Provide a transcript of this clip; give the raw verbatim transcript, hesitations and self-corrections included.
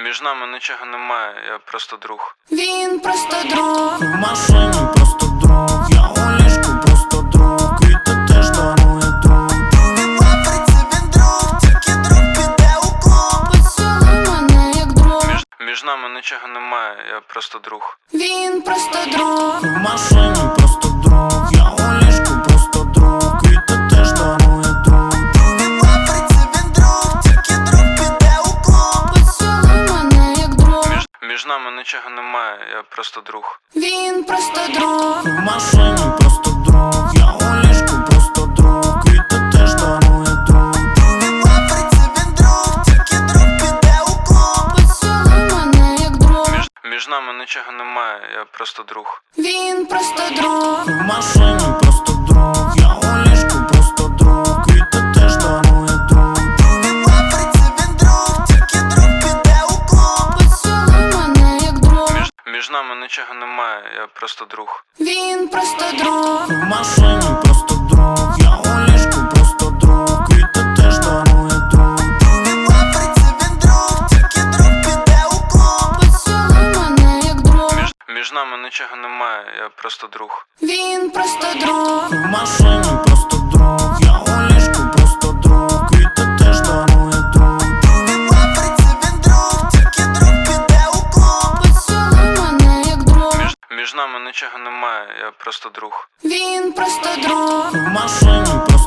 Між нами нічого немає, я просто друг. Він просто друг. В машині просто друг, я у ліжку просто друг. Квіти теж дарує друг. Він лапиться, він друг, тільки друг піде у клуб. Поцілуй мене як друг. Між, між нами нічого немає, я просто друг. Він просто друг. В машині просто друг, я у ліжку просто друг. Квіти теж дарує друг. Він лапиться, він друг, тільки друг піде у клуб. Поцілуй мене як друг. Між, між нами нічого немає, я просто друг. Він просто друг. В машині просто друг, я у ліжку просто друг. Квіти теж дарує друг. Він лапиться, він друг, тільки друг піде у клуб. Поцілуй мене як друг. Між, між нами нічого немає, я просто друг. Він просто друг. В машині просто друг, я у ліжку просто друг. Квіти теж дарує друг. Він лапиться, він друг, тільки друг піде у клуб. Поцілуй мене як друг. Між, між нами нічого немає, я просто друг. Він просто друг. В машині просто друг, я у ліжку просто друг. Квіти теж дарує друг. Він лапиться, він друг, тільки друг піде у клуб. Поцілуй мене як друг. Між, між нами нічого немає, я просто друг. Він просто друг. В машині просто друг, я у ліжку просто друг. Квіти теж дарує друг. Він лапиться, він друг, тільки друг піде у клуб. Поцілуй мене як друг. Між, між нами нічого немає, я просто друг. Він просто друг. В машині просто